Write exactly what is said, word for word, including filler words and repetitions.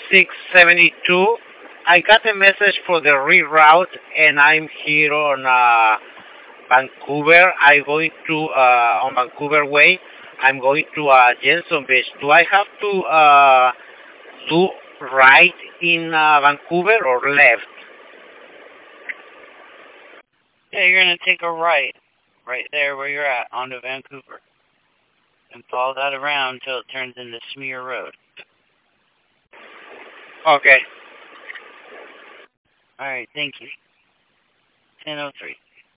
six seventy-two. I got a message for the reroute, and I'm here on uh, Vancouver. I'm going to uh, on Vancouver Way. I'm going to uh, Jensen Beach. Do I have to uh, do right in uh, Vancouver or left? Yeah, you're gonna take a right, right there where you're at, onto Vancouver, and follow that around until it turns into Smear Road. Okay. All right, thank you. ten oh three.